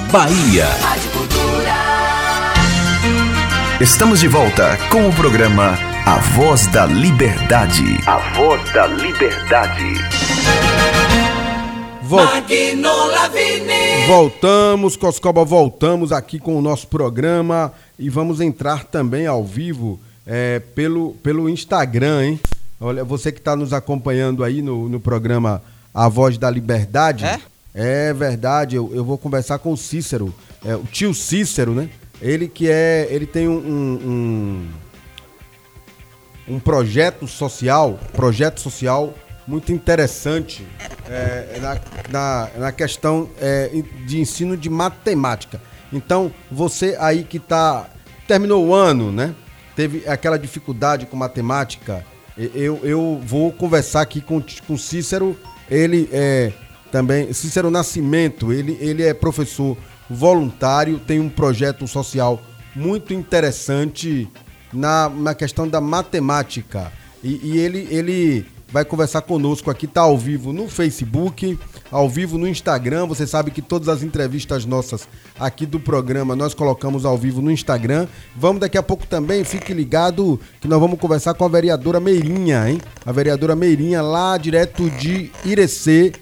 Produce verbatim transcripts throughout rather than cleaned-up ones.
Bahia. Estamos de volta com o programa A Voz da Liberdade. A Voz da Liberdade. Vol... Voltamos, Coscoba, voltamos aqui com o nosso programa e vamos entrar também ao vivo é, pelo, pelo Instagram, hein? Olha, você que está nos acompanhando aí no, no programa A Voz da Liberdade. É? É verdade, eu, eu vou conversar com o Cícero, é, o tio Cícero, né? Ele que é, ele tem um, um, um projeto social, projeto social muito interessante é, na, na, na questão é, de ensino de matemática. Então, você aí que tá, terminou o ano, né? Teve aquela dificuldade com matemática, eu, eu vou conversar aqui com o Cícero, ele é também, Cícero Nascimento, ele, ele é professor voluntário, tem um projeto social muito interessante na, na questão da matemática. E, e ele, ele vai conversar conosco aqui, tá ao vivo no Facebook, ao vivo no Instagram. Você sabe que todas as entrevistas nossas aqui do programa nós colocamos ao vivo no Instagram. Vamos daqui a pouco também, fique ligado que nós vamos conversar com a vereadora Meirinha, hein? A vereadora Meirinha lá direto de Irecê.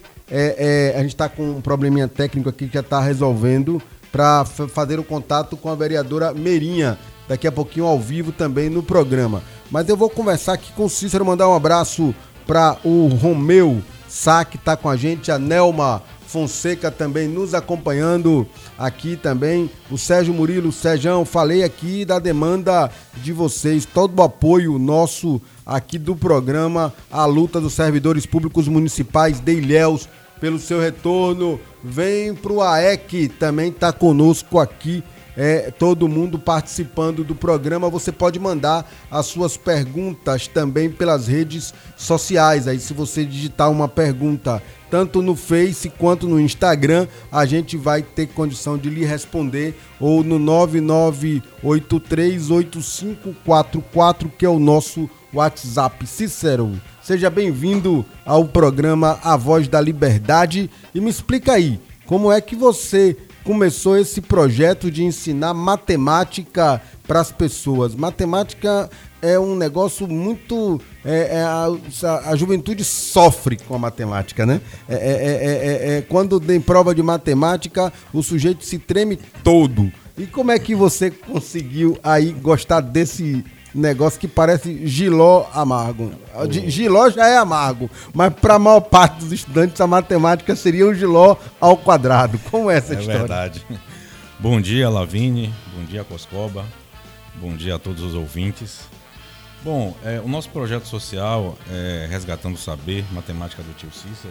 É, é, a gente está com um probleminha técnico aqui que já está resolvendo para f- fazer o contato com a vereadora Meirinha, daqui a pouquinho ao vivo também no programa. Mas eu vou conversar aqui com o Cícero, mandar um abraço para o Romeu Sá, que está com a gente, a Nelma Fonseca também nos acompanhando aqui também, o Sérgio Murilo, Sérgio, falei aqui da demanda de vocês, todo o apoio nosso aqui do programa, a luta dos servidores públicos municipais de Ilhéus pelo seu retorno, vem pro A E C, também tá conosco aqui, é, todo mundo participando do programa. Você pode mandar as suas perguntas também pelas redes sociais, aí se você digitar uma pergunta tanto no Face quanto no Instagram, a gente vai ter condição de lhe responder, ou no nove nove oito três oito cinco quatro quatro, que é o nosso WhatsApp. Cícero, seja bem-vindo ao programa A Voz da Liberdade e me explica aí, como é que você começou esse projeto de ensinar matemática para as pessoas? Matemática é um negócio muito... É, é a, a juventude sofre com a matemática, né? É, é, é, é, é, quando tem prova de matemática, o sujeito se treme todo. E como é que você conseguiu aí gostar desse negócio que parece giló amargo? Oh. Giló já é amargo, mas para a maior parte dos estudantes a matemática seria o giló ao quadrado. Como é essa é história? É verdade. Bom dia, Lavínia. Bom dia, Coscoba. Bom dia a todos os ouvintes. Bom, é, o nosso projeto social é Resgatando o Saber, Matemática do Tio Cícero.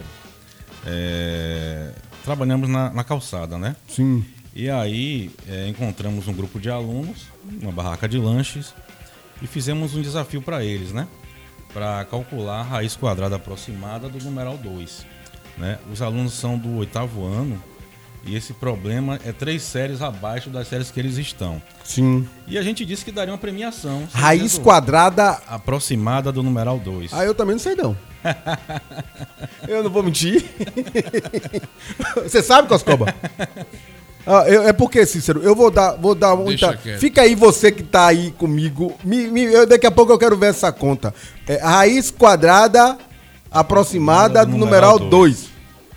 É, trabalhamos na, na calçada, né? Sim. E aí é, encontramos um grupo de alunos, uma barraca de lanches, e fizemos um desafio para eles, né? Para calcular a raiz quadrada aproximada do numeral dois. Né? Os alunos são do oitavo ano e esse problema é três séries abaixo das séries que eles estão. Sim. E a gente disse que daria uma premiação. Raiz quadrada aproximada do numeral dois. Ah, eu também não sei não. Eu não vou mentir. Você sabe, Coscoba? Ah, eu, é porque, Cícero, eu vou dar, vou dar muita... Fica aí você que tá aí comigo. Me, me, eu, daqui a pouco eu quero ver essa conta. É, raiz quadrada aproximada do, do numeral dois.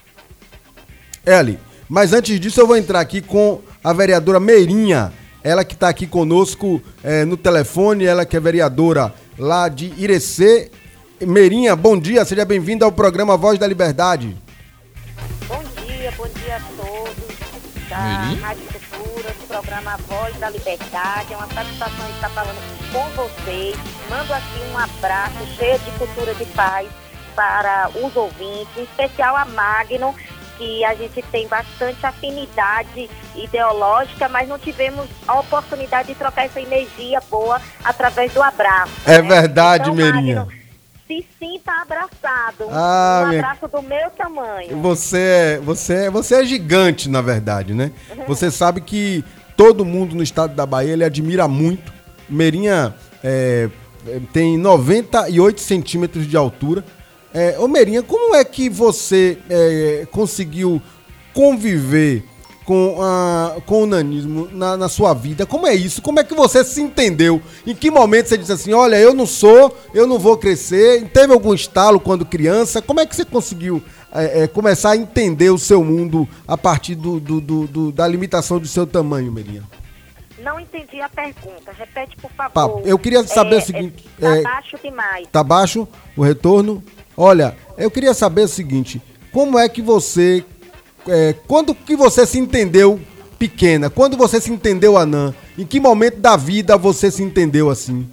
Eli, mas antes disso eu vou entrar aqui com a vereadora Meirinha. Ela que tá aqui conosco é, no telefone, ela que é vereadora lá de Irecê. Meirinha, bom dia, seja bem-vinda ao programa Voz da Liberdade. Bom dia, bom dia a todos da Rádio Cultura, do programa Voz da Liberdade. É uma satisfação estar falando com vocês. Mando aqui um abraço cheio de cultura de paz para os ouvintes, em especial a Magno, que a gente tem bastante afinidade ideológica, mas não tivemos a oportunidade de trocar essa energia boa através do abraço. É né? verdade, então, Meirinha. Magno, se sinta abraçado, ah, um minha... abraço do meu tamanho. Você é, você, é, você é gigante, na verdade, né? Você sabe que todo mundo no estado da Bahia ele admira muito. Meirinha é, tem noventa e oito centímetros de altura. É, ô Meirinha, como é que você é, conseguiu conviver com com, a, com o nanismo na, na sua vida? Como é isso? Como é que você se entendeu? Em que momento você disse assim, olha, eu não sou, eu não vou crescer? Teve algum estalo quando criança? Como é que você conseguiu é, é, começar a entender o seu mundo a partir do, do, do, do, da limitação do seu tamanho, Merinha? Não entendi a pergunta. Repete, por favor. Tá, eu queria saber é, o seguinte... É, tá é, baixo demais. Tá baixo o retorno? Olha, eu queria saber o seguinte, como é que você... É, quando que você se entendeu pequena? Quando você se entendeu anã? Em que momento da vida você se entendeu assim?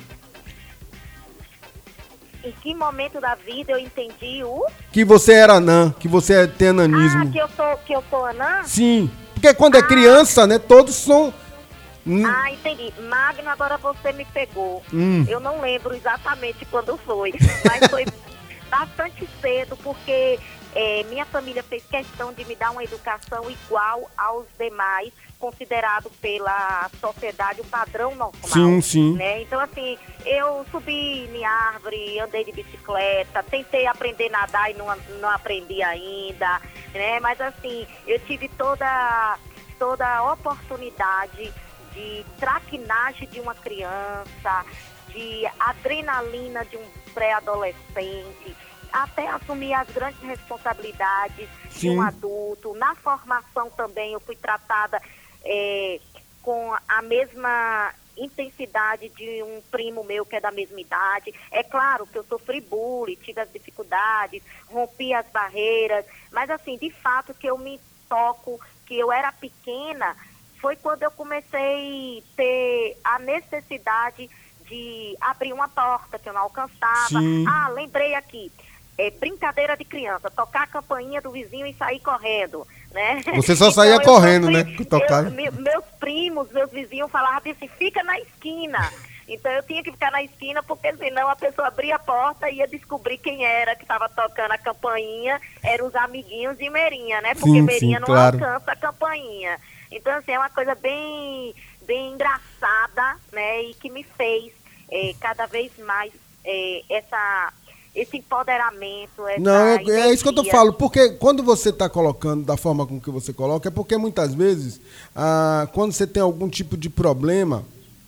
Em que momento da vida eu entendi o... Que você era anã, que você tem ananismo. Ah, que eu sou, que eu sou anã? Sim, porque quando é criança, né, todos são... Ah, entendi. Magno, agora você me pegou. Hum. Eu não lembro exatamente quando foi, mas foi bastante cedo, porque é, minha família fez questão de me dar uma educação igual aos demais, considerado pela sociedade o padrão normal. Sim, sim. Né? Então, assim, eu subi em árvore, andei de bicicleta, tentei aprender a nadar e não, não aprendi ainda, né? Mas, assim, eu tive toda, toda a oportunidade de traquinagem de uma criança, de adrenalina de um pré-adolescente, até assumir as grandes responsabilidades Sim. de um adulto. Na formação também eu fui tratada é, com a mesma intensidade de um primo meu que é da mesma idade. É claro que eu sofri bullying, tive as dificuldades, rompi as barreiras, mas assim, de fato que eu me toco, que eu era pequena, foi quando eu comecei a ter a necessidade de abrir uma porta que eu não alcançava. Sim. Ah, lembrei aqui, é, brincadeira de criança, tocar a campainha do vizinho e sair correndo, né? Você só então, saía correndo, sofri, né? Tocar. Eu, me, meus primos, meus vizinhos falavam assim, fica na esquina. Então eu tinha que ficar na esquina, porque senão a pessoa abria a porta e ia descobrir quem era que estava tocando a campainha, eram os amiguinhos de Merinha, né? Porque Sim, Merinha sim, não claro. alcança a campainha. Então, assim, é uma coisa bem, bem engraçada, né? E que me fez é, cada vez mais é, essa, esse empoderamento, essa Não, é, é isso que eu tô energia. falando, porque quando você está colocando da forma com que você coloca, é porque muitas vezes, ah, quando você tem algum tipo de problema,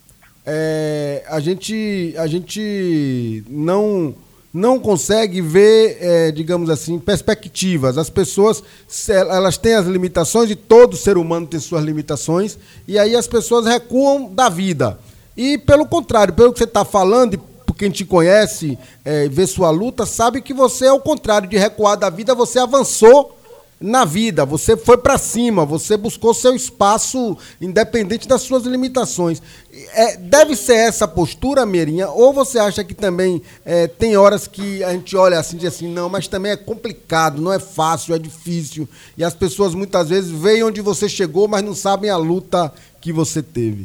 é, a gente, a gente não... não consegue ver, é, digamos assim, perspectivas. As pessoas, elas têm as limitações, e todo ser humano tem suas limitações, e aí as pessoas recuam da vida. E, pelo contrário, pelo que você está falando, e por quem te conhece, é, vê sua luta, sabe que você, ao contrário de recuar da vida, você avançou na vida, você foi para cima, você buscou seu espaço independente das suas limitações. É, deve ser essa postura, Merinha, ou você acha que também é, tem horas que a gente olha assim e diz assim, não, mas também é complicado, não é fácil, é difícil, e as pessoas muitas vezes veem onde você chegou, mas não sabem a luta que você teve?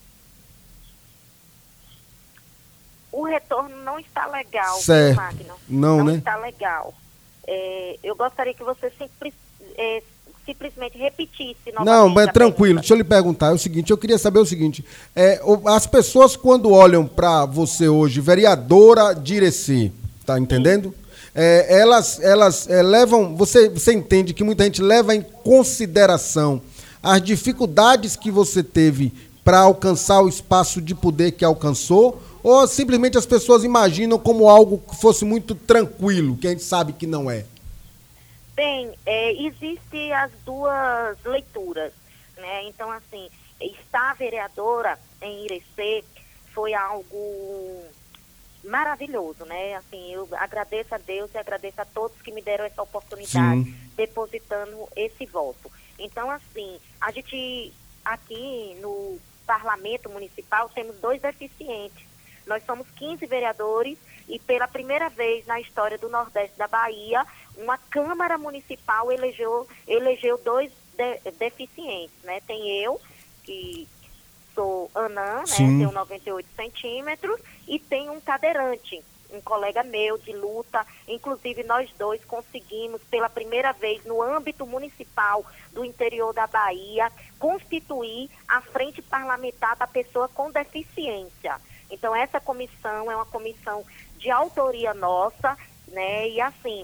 O retorno não está legal, certo. Magno. Não, não né? está legal. É, eu gostaria que você simples, é, simplesmente repetisse novamente. Não, mas a tranquilo, pergunta. deixa eu lhe perguntar. É o seguinte, eu queria saber o seguinte. É, as pessoas, quando olham para você hoje, vereadora de Irecê, tá entendendo? É, elas elas é, levam... Você, você entende que muita gente leva em consideração as dificuldades que você teve para alcançar o espaço de poder que alcançou? Ou simplesmente as pessoas imaginam como algo que fosse muito tranquilo, que a gente sabe que não é? Bem, é, existem as duas leituras, né? Então, assim, estar vereadora em Irecê foi algo maravilhoso, né? Assim, eu agradeço a Deus e agradeço a todos que me deram essa oportunidade, Sim. depositando esse voto. Então, assim, a gente aqui no Parlamento Municipal temos dois deficientes. Nós somos quinze vereadores e pela primeira vez na história do Nordeste da Bahia, uma Câmara Municipal elegeu, elegeu dois de, deficientes, né? Tem eu, que sou anã, né? Tenho noventa e oito centímetros, e tem um cadeirante, um colega meu de luta. Inclusive, nós dois conseguimos, pela primeira vez no âmbito municipal do interior da Bahia, constituir a frente parlamentar da pessoa com deficiência. Então, essa comissão é uma comissão de autoria nossa, né? E assim,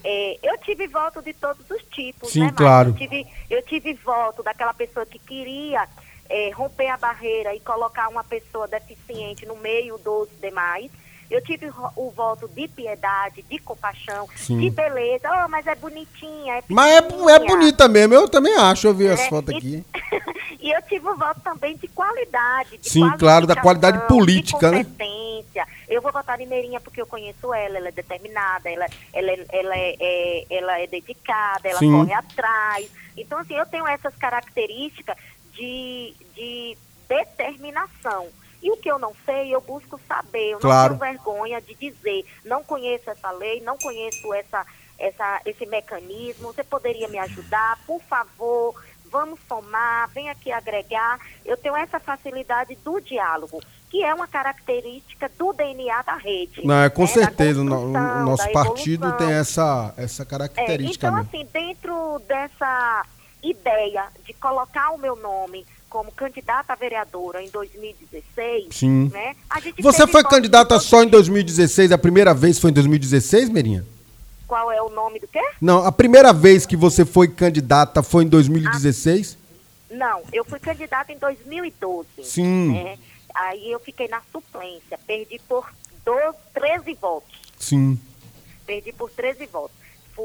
É, eu tive voto de todos os tipos, Sim, né, Márcio? claro. Eu tive, eu tive voto daquela pessoa que queria é, romper a barreira e colocar uma pessoa deficiente no meio dos demais. Eu tive o voto de piedade, de compaixão, Sim. de beleza. Oh, mas é bonitinha, é Mas é, é pequenininha. bonita mesmo, eu também acho, eu vi as É, fotos e- aqui. E eu tive um voto também de qualidade. De Sim, claro, da qualidade qualificação, política, de né? competência. Eu vou votar em Meirinha porque eu conheço ela, ela é determinada, ela, ela, é- ela, é, é- ela é dedicada, ela Sim. corre atrás. Então, assim, eu tenho essas características de, de determinação. E o que eu não sei, eu busco saber. Eu Claro. não tenho vergonha de dizer, não conheço essa lei, não conheço essa, essa, esse mecanismo. Você poderia me ajudar? Por favor, vamos somar, vem aqui agregar. Eu tenho essa facilidade do diálogo, que é uma característica do D N A da rede. Não, é com né, da certeza, o no- construção, o nosso da partido evolução. tem essa, essa É, característica então, mesmo. assim, dentro dessa ideia de colocar o meu nome como candidata a vereadora em dois mil e dezesseis, Sim. né? A gente Você teve foi votos de candidata todos só os em dois mil e dezesseis, a primeira vez foi em dois mil e dezesseis, Meirinha? tipos. Qual é o nome do quê? Não, a primeira vez que você foi candidata foi em dois mil e dezesseis? Não, eu fui candidata em dois mil e doze. Sim. Né? Aí eu fiquei na suplência, perdi por doze, treze votos. Sim. Perdi por treze votos.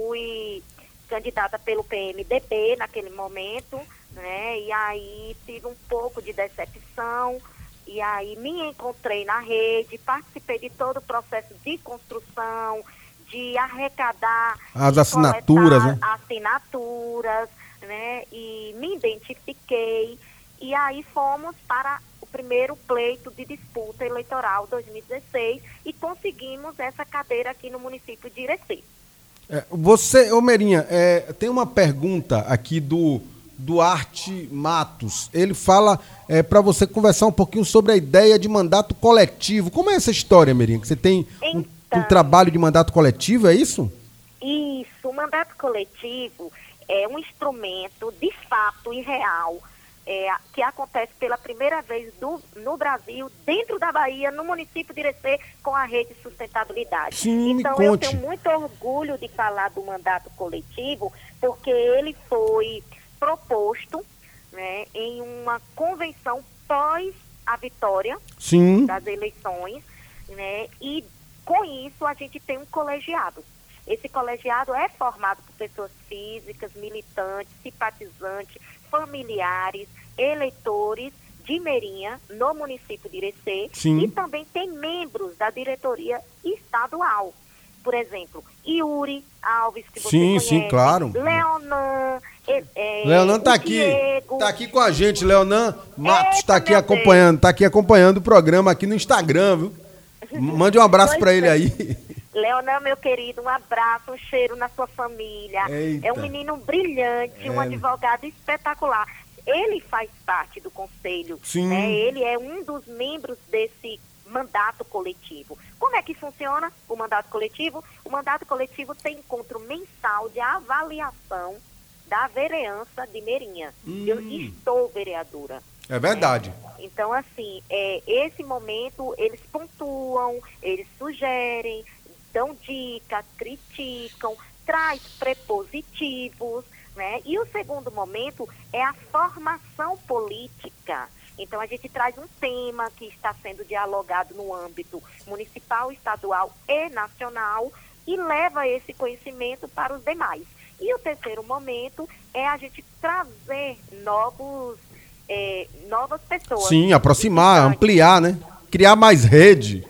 Fui candidata pelo P M D B naquele momento, né? E aí tive um pouco de decepção, e aí me encontrei na rede, participei de todo o processo de construção, de arrecadar As e assinaturas, coletar né? assinaturas, né? E me identifiquei, e aí fomos para o primeiro pleito de disputa eleitoral dois mil e dezesseis e conseguimos essa cadeira aqui no município de Irecê. É, você, ô Meirinha, é, tem uma pergunta aqui do Duarte Matos. Ele fala é, para você conversar um pouquinho sobre a ideia de mandato coletivo. Como é essa história, Meirinha? Que você tem um, Então. um trabalho de mandato coletivo, é isso? Isso, o mandato coletivo é um instrumento de fato e real é, que acontece pela primeira vez do, no Brasil, dentro da Bahia, no município de Irecê, com a Rede Sustentabilidade. Sim, me então, eu conte. tenho muito orgulho de falar do mandato coletivo, porque ele foi proposto, né, em uma convenção pós a vitória Sim. das eleições, né? E com isso a gente tem um colegiado. Esse colegiado é formado por pessoas físicas, militantes, simpatizantes, familiares, eleitores de Meirinha, no município de Irecê, Sim. e também tem membros da diretoria estadual. Por exemplo, Yuri Alves, que você Sim, conhece, sim, claro. Leonan, é, é, Leonan tá o aqui, Diego. tá aqui com a gente, Leonan Matos Eita, tá aqui meu acompanhando, tá aqui acompanhando o programa aqui no Instagram, viu? Mande um abraço Pois pra ele é. aí. Leonan, meu querido, um abraço, um cheiro na sua família. Eita. É um menino brilhante, um É. advogado espetacular. Ele faz parte do conselho, Sim. né? Ele é um dos membros desse mandato coletivo. Como é que funciona o mandato coletivo? O mandato coletivo tem encontro mensal de avaliação da vereança de Meirinha. Hum. Eu estou vereadora. É verdade. Então, assim, é, esse momento eles pontuam, eles sugerem, dão dicas, criticam, traz prepositivos, né? E o segundo momento é a formação política. Então, a gente traz um tema que está sendo dialogado no âmbito municipal, estadual e nacional e leva esse conhecimento para os demais. E o terceiro momento é a gente trazer novos, é, novas pessoas. Sim, aproximar, visitantes. ampliar, né? Criar mais rede.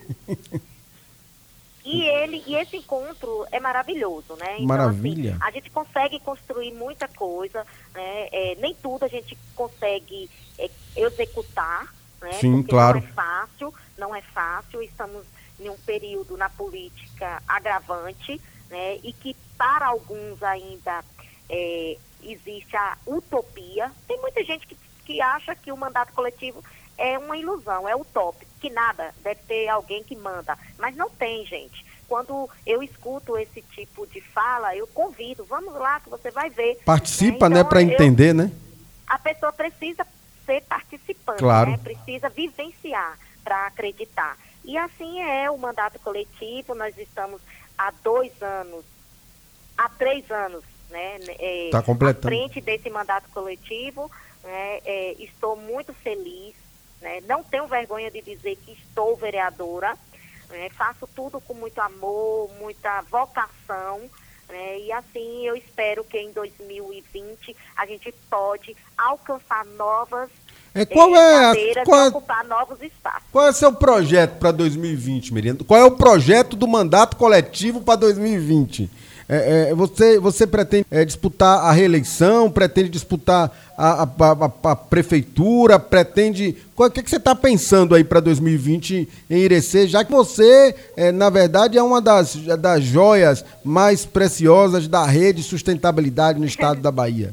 E, ele, e esse encontro é maravilhoso, né? Então, Maravilha. assim, a gente consegue construir muita coisa, né? É, nem tudo a gente consegue é, executar, né? Sim, Porque claro. não é fácil, não é fácil. Estamos em um período na política agravante, né? E que para alguns ainda é, existe a utopia. Tem muita gente que, que acha que o mandato coletivo é uma ilusão, é utópico, que nada, deve ter alguém que manda. Mas não tem, gente. Quando eu escuto esse tipo de fala, eu convido, vamos lá que você vai ver. Participa, né? né, Então, pra eu- entender, né? A pessoa precisa ser participante, Claro. né? Precisa vivenciar para acreditar. E assim é o mandato coletivo, nós estamos há dois anos há três anos, né, é, tá completando. à frente desse mandato coletivo, né, é, estou muito feliz, né, não tenho vergonha de dizer que estou vereadora, né, faço tudo com muito amor, muita vocação, né, e assim eu espero que em dois mil e vinte a gente pode alcançar novas É, qual é, cadeiras qual, e ocupar novos espaços. Qual é o seu projeto para dois mil e vinte, Miriam? Qual é o projeto do mandato coletivo para dois mil e vinte? É, é, você, você pretende é, disputar a reeleição, pretende disputar a, a, a, a prefeitura, pretende... O que, que você está pensando aí para dois mil e vinte em Irecê, já que você, é, na verdade, é uma das, das joias mais preciosas da rede de sustentabilidade no estado da Bahia?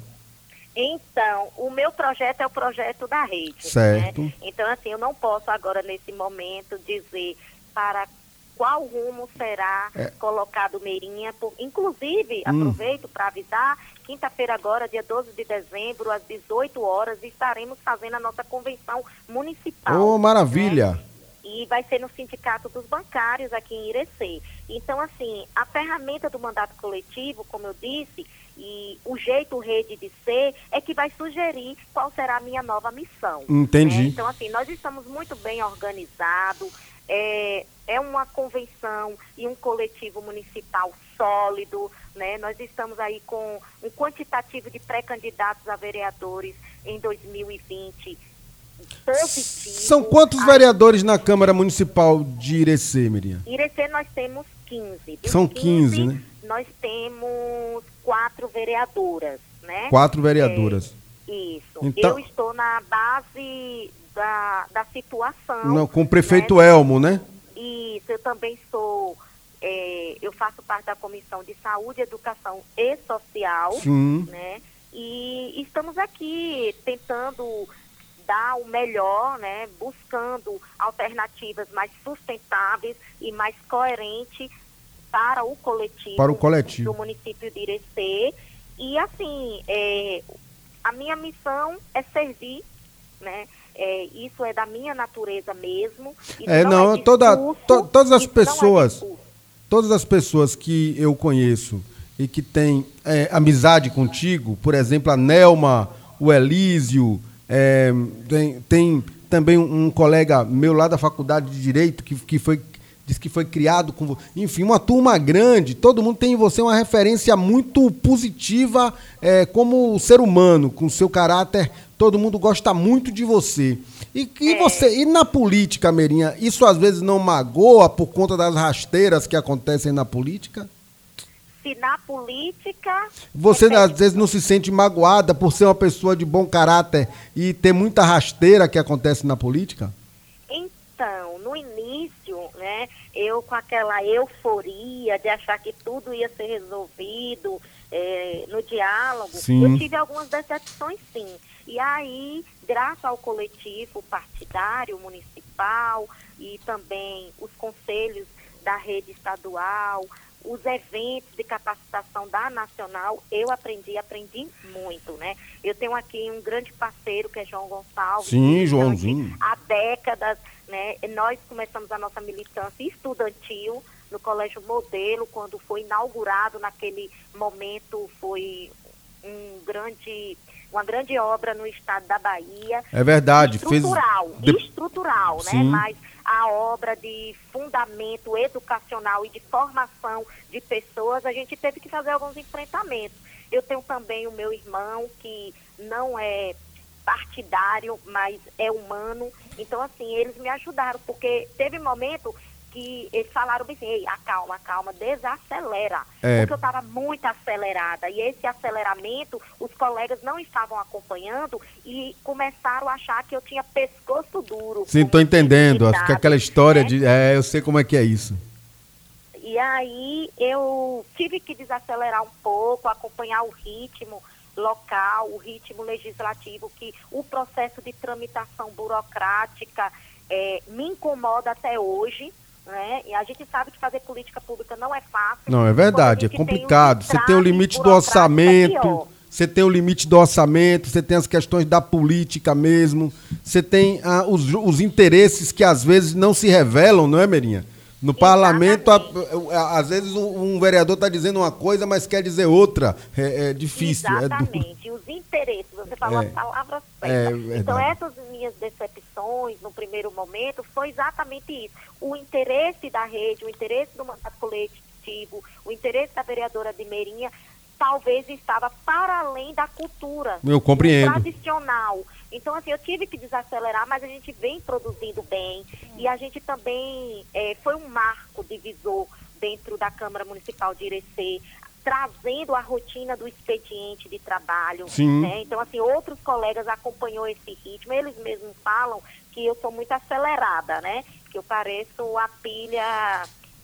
Então, o meu projeto é o projeto da rede. Certo. Né? Então, assim, eu não posso agora, nesse momento, dizer para qual rumo será é. colocado Meirinha. Por... Inclusive, hum. aproveito para avisar, quinta-feira agora, dia doze de dezembro, às dezoito horas, estaremos fazendo a nossa convenção municipal. Oh, maravilha! Né? E vai ser no Sindicato dos Bancários, aqui em Irecê. Então, assim, a ferramenta do mandato coletivo, como eu disse, e o jeito rede de ser é que vai sugerir qual será a minha nova missão. Entendi. Né? Então, assim, nós estamos muito bem organizados, é, é uma convenção e um coletivo municipal sólido, né? Nós estamos aí com um quantitativo de pré-candidatos a vereadores em dois mil e vinte positivo. São quantos vereadores na Câmara Municipal de Irecê, Miriam? Irecê nós temos quinze. Dos São quinze, né? Nós temos quatro vereadoras, né? Quatro vereadoras. É, isso. Então... Eu estou na base da, da situação. Não, com o prefeito, né? Elmo, né? Isso, eu também sou... É, eu faço parte da Comissão de Saúde, Educação e Social. Sim. Né? E estamos aqui tentando dar o melhor, né? Buscando alternativas mais sustentáveis e mais coerentes para o coletivo, para o coletivo do município de Irecê. E assim, é, a minha missão é servir, né? É, isso é da minha natureza mesmo. É, não, não é toda, discurso, to, todas as pessoas, é todas as pessoas que eu conheço e que têm é, amizade contigo, por exemplo, a Nelma, o Elísio, é, tem, tem também um, um colega meu lá da Faculdade de Direito que, que foi diz que foi criado com... Enfim, uma turma grande, todo mundo tem em você uma referência muito positiva é, como ser humano, com seu caráter, todo mundo gosta muito de você. E, e, é. você, e na política, Meirinha, isso às vezes não magoa por conta das rasteiras que acontecem na política? Se na política... Você às vezes não se sente magoada por ser uma pessoa de bom caráter e ter muita rasteira que acontece na política? Então, no início, né, eu com aquela euforia de achar que tudo ia ser resolvido é, no diálogo, sim. eu tive algumas decepções, sim. E aí, graças ao coletivo partidário, municipal e também os conselhos da rede estadual, os eventos de capacitação da Nacional, eu aprendi, aprendi muito, né? Eu tenho aqui um grande parceiro, que é João Gonçalves. Sim, Joãozinho. Há décadas, né? Nós começamos a nossa militância estudantil no Colégio Modelo, quando foi inaugurado naquele momento, foi um grande, uma grande obra no estado da Bahia. É verdade. Estrutural, fez... estrutural, né? Sim. Mas a obra de fundamento educacional e de formação de pessoas, a gente teve que fazer alguns enfrentamentos. Eu tenho também o meu irmão, que não é partidário, mas é humano. Então, assim, eles me ajudaram, porque teve momento que eles falaram bem assim, ei, acalma, acalma, desacelera. É. Porque eu estava muito acelerada. E esse aceleramento, os colegas não estavam acompanhando e começaram a achar que eu tinha pescoço duro. Sim, estou entendendo. Acho que aquela história né? de... É, eu sei como é que é isso. E aí eu tive que desacelerar um pouco, acompanhar o ritmo local, o ritmo legislativo, que o processo de tramitação burocrática é, me incomoda até hoje. Né? E a gente sabe que fazer política pública não é fácil. Não, é verdade, é complicado. Você tem o limite do orçamento, você tem o limite do orçamento, você tem as questões da política mesmo, você tem ah, os, os interesses que às vezes não se revelam, não é, Meirinha? No parlamento, a, a, às vezes um, um vereador está dizendo uma coisa, mas quer dizer outra. É, é difícil. Exatamente. É Os interesses, você falou é, as palavras certas. É então, essas minhas decepções, no primeiro momento, foi exatamente isso. O interesse da rede, o interesse do mandato coletivo, o interesse da vereadora de Meirinha, talvez estava para além da cultura. Eu compreendo. Tradicional. Então, assim, eu tive que desacelerar, mas a gente vem produzindo bem. E a gente também é, foi um marco divisor dentro da Câmara Municipal de Irecê, trazendo a rotina do expediente de trabalho. Sim. Né? Então, assim, outros colegas acompanhou esse ritmo. Eles mesmos falam que eu sou muito acelerada, né? Que eu pareço a pilha...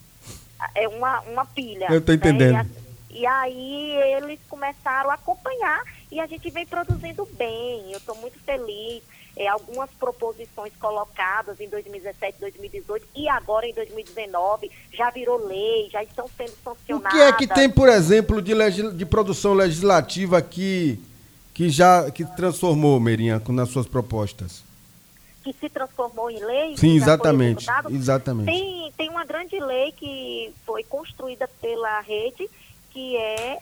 É uma, uma pilha. Eu estou entendendo. Né? E, a, e aí eles começaram a acompanhar e a gente vem produzindo bem. Eu estou muito feliz. É, algumas proposições colocadas em dois mil e dezessete, dois mil e dezoito e agora em dois mil e dezenove já virou lei, já estão sendo sancionadas. O que é que tem, por exemplo, de, legis... de produção legislativa que, que já que transformou, Meirinha, nas suas propostas? Que se transformou em lei? Sim, exatamente. exatamente. Tem, tem uma grande lei que foi construída pela rede, que é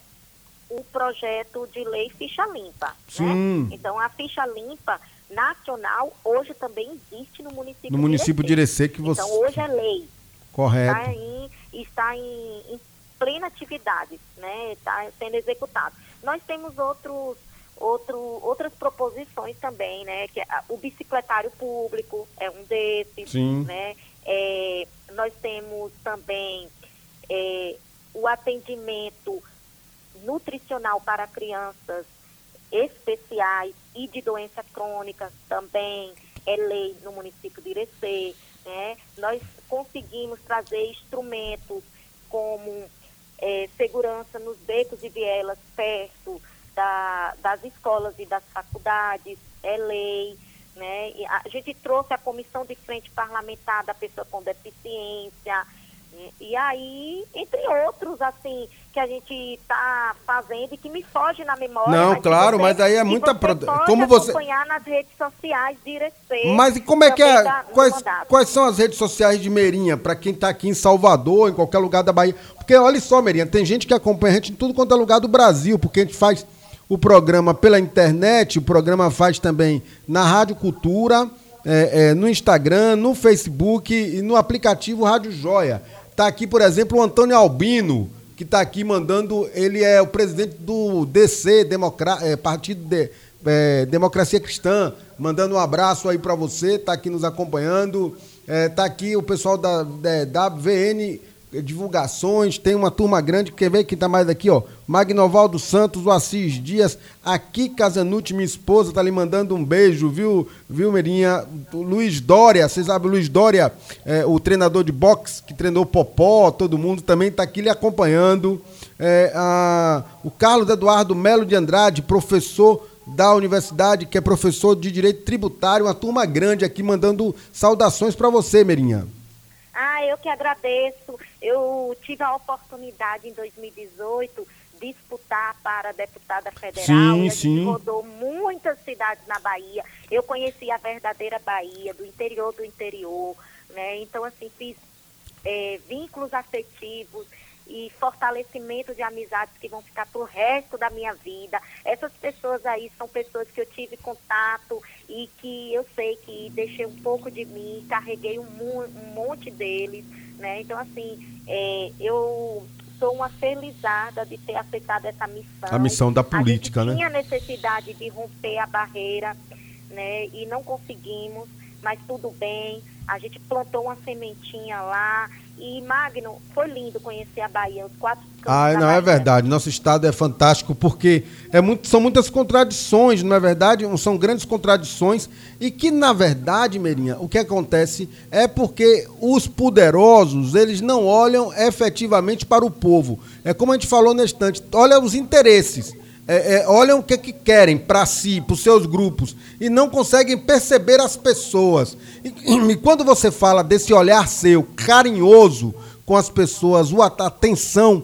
o projeto de lei Ficha Limpa. Sim. Né? Então, a Ficha Limpa nacional hoje também existe no município no município de Irecê. Que você... Então, hoje é lei. Correto. Está em, está em, em plena atividade, né? Está sendo executado. Nós temos outros, outro, outras proposições também, né? Que é, o bicicletário público é um desses. Sim. Né? É, nós temos também é, o atendimento nutricional para crianças especiais e de doença crônica também é lei no município de Irecê, né? Nós conseguimos trazer instrumentos como é, segurança nos becos e vielas perto da, das escolas e das faculdades, é lei, né? E a gente trouxe a comissão de frente parlamentar da pessoa com deficiência, e aí, entre outros, assim, que a gente está fazendo e que me foge na memória. Não, mas claro, você, mas aí é muita... Você Pro... pode como você acompanhar nas redes sociais de Irecê. Mas e como é que é? Da, quais, quais são as redes sociais de Meirinha, para quem está aqui em Salvador, em qualquer lugar da Bahia? Porque, olha só, Meirinha, tem gente que acompanha a gente em tudo quanto é lugar do Brasil, porque a gente faz o programa pela internet, o programa faz também na Rádio Cultura, é, é, no Instagram, no Facebook e no aplicativo Rádio Joia. Está aqui, por exemplo, o Antônio Albino, que está aqui mandando, ele é o presidente do D C, Democra, é, Partido de, é, Democracia Cristã, mandando um abraço aí para você, está aqui nos acompanhando. Está é, aqui o pessoal da, da W V N Divulgações, tem uma turma grande, quer ver quem está mais aqui, ó? Magnovaldo Santos, o Assis Dias, aqui Casanucci, minha esposa, tá lhe mandando um beijo, viu, viu, Meirinha? O Luiz Dória, vocês sabem, o Luiz Dória, é, o treinador de boxe, que treinou Popó, todo mundo também tá aqui lhe acompanhando. É, a, o Carlos Eduardo Melo de Andrade, professor da universidade, que é professor de Direito Tributário, uma turma grande aqui mandando saudações para você, Meirinha. Ah, eu que agradeço. Eu tive a oportunidade em dois mil e dezoito de disputar para deputada federal. Sim, e a sim. gente rodou muitas cidades na Bahia. Eu conheci a verdadeira Bahia, do interior do interior, né? Então, assim, fiz é, vínculos afetivos e fortalecimento de amizades que vão ficar pro resto da minha vida. Essas pessoas aí são pessoas que eu tive contato e que eu sei que deixei um pouco de mim, carreguei um, um monte deles, né? Então, assim, é, eu sou uma felizarda de ter aceitado essa missão. A missão da política, a gente né? tinha necessidade de romper a barreira, né? E não conseguimos, mas tudo bem. A gente plantou uma sementinha lá. E, Magno, foi lindo conhecer a Bahia, os quatro cantos Ah, da não, Bahia. é verdade. Nosso estado é fantástico porque é muito, são muitas contradições, não é verdade? São grandes contradições e que, na verdade, Meirinha, o que acontece é porque os poderosos, eles não olham efetivamente para o povo. É como a gente falou na instante, olha os interesses. É, é, olham o que, que querem para si, para os seus grupos, e não conseguem perceber as pessoas. E, e quando você fala desse olhar seu, carinhoso com as pessoas, a atenção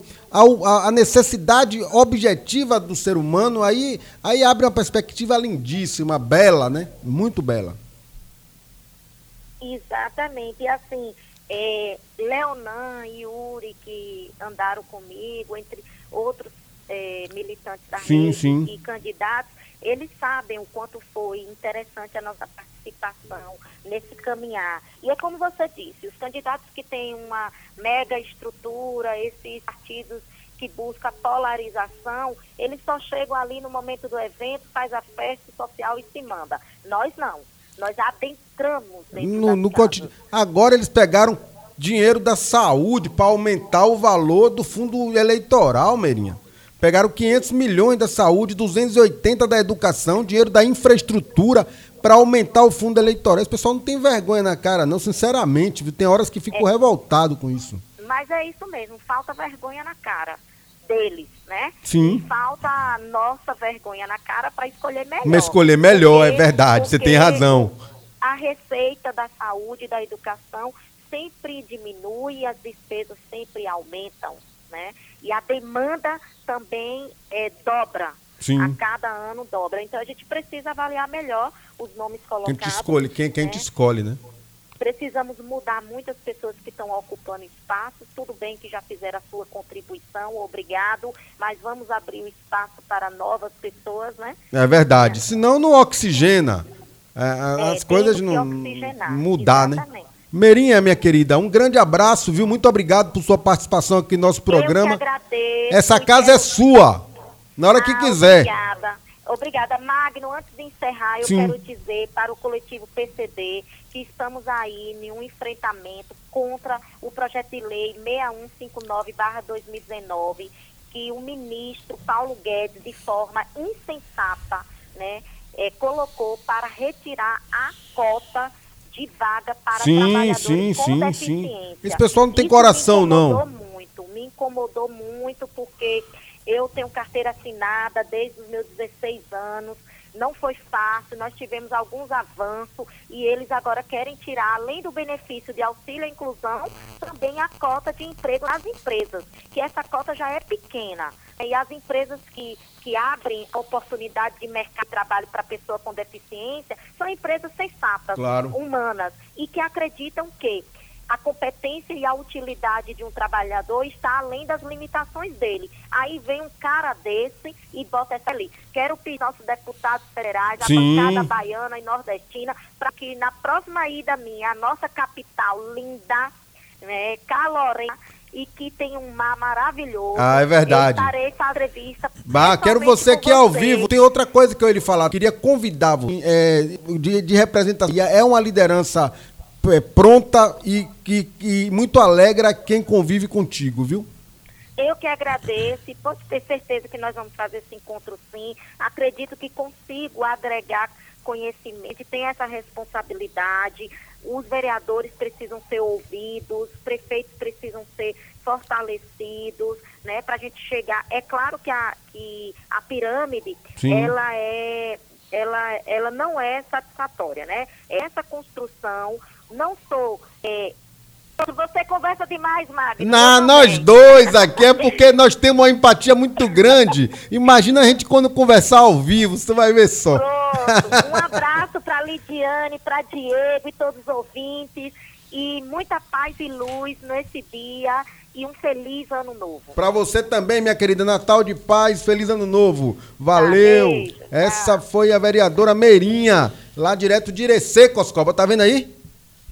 à necessidade objetiva do ser humano, aí, aí abre uma perspectiva lindíssima, bela, né? Muito bela. Exatamente. E assim, É, Leonan e Yuri, que andaram comigo, entre outros é, militantes da sim, rede sim. e candidatos, eles sabem o quanto foi interessante a nossa participação nesse caminhar. E é como você disse, os candidatos que têm uma mega estrutura, esses partidos que buscam polarização, eles só chegam ali no momento do evento, faz a festa social e se manda. Nós não. Nós adentramos dentro no, no das continu... Agora eles pegaram dinheiro da saúde para aumentar o valor do fundo eleitoral, Meirinha. Pegaram quinhentos milhões da saúde, duzentos e oitenta da educação, dinheiro da infraestrutura para aumentar o fundo eleitoral. Esse pessoal não tem vergonha na cara, não, sinceramente. Viu? Tem horas que fico é. revoltado com isso. Mas é isso mesmo, falta vergonha na cara deles, né? Sim. E falta a nossa vergonha na cara para escolher melhor. Mas escolher melhor, porque, é verdade, você tem razão. A receita da saúde e da educação sempre diminui e as despesas sempre aumentam, né? E a demanda também é, dobra. Sim. A cada ano dobra. Então a gente precisa avaliar melhor os nomes colocados. Quem te escolhe, quem, quem né? te escolhe, né? Precisamos mudar muitas pessoas que estão ocupando espaços. Tudo bem que já fizeram a sua contribuição, obrigado, mas vamos abrir o espaço para novas pessoas, né? É verdade. É. Senão não oxigena. É, é, as coisas não mudar, exatamente. Né? Meirinha, minha querida, um grande abraço, viu? Muito obrigado por sua participação aqui no nosso programa. Eu que agradeço. Essa casa é sua, na hora ah, que quiser. Obrigada. Obrigada, Magno. Antes de encerrar, eu Sim. quero dizer para o coletivo P C D que estamos aí em um enfrentamento contra o projeto de lei seis um cinco nove barra dois mil e dezenove, que o ministro Paulo Guedes, de forma insensata, né, é, colocou para retirar a cota de vaga para sim, trabalhadores sim, com sim, deficiência. Sim. Esse pessoal não tem Isso coração, me incomodou não. Muito, me incomodou muito porque eu tenho carteira assinada desde os meus dezesseis anos, não foi fácil, nós tivemos alguns avanços e eles agora querem tirar, além do benefício de auxílio à inclusão, também a cota de emprego nas empresas, que essa cota já é pequena. E as empresas que, que abrem oportunidade de mercado de trabalho para pessoa com deficiência são empresas sensatas, claro. humanas, e que acreditam que a competência e a utilidade de um trabalhador está além das limitações dele. Aí vem um cara desse e bota essa ali. Quero pedir aos nossos deputados federais, a bancada baiana e nordestina, para que na próxima ida minha, a nossa capital linda, né, calorenta, e que tem um mar maravilhoso. Ah, é verdade. Eu estarei com a entrevista. Bah, quero você aqui ao vivo. Tem outra coisa que eu ia lhe falar. Queria convidar é, de, de representação. É uma liderança pronta e, e, e muito alegre a quem convive contigo, viu? Eu que agradeço e posso ter certeza que nós vamos fazer esse encontro sim. Acredito que consigo agregar conhecimento e tenho essa responsabilidade. Os vereadores precisam ser ouvidos, os prefeitos precisam ser fortalecidos, né, para a gente chegar. É claro que a, que a pirâmide, sim. ela é, ela, ela não é satisfatória, né? Essa construção, não sou... É, você conversa demais, Magno. Não, nós dois aqui é porque nós temos uma empatia muito grande. Imagina a gente quando conversar ao vivo, você vai ver só. Pronto. Um abraço para Lidiane, para Diego e todos os ouvintes. E muita paz e luz nesse dia. E um feliz ano novo. Para você também, minha querida, Natal de paz, feliz ano novo. Valeu. Ah, beijo, Essa tá. foi a vereadora Meirinha, lá direto de Irecê, Coscoba. Tá vendo aí?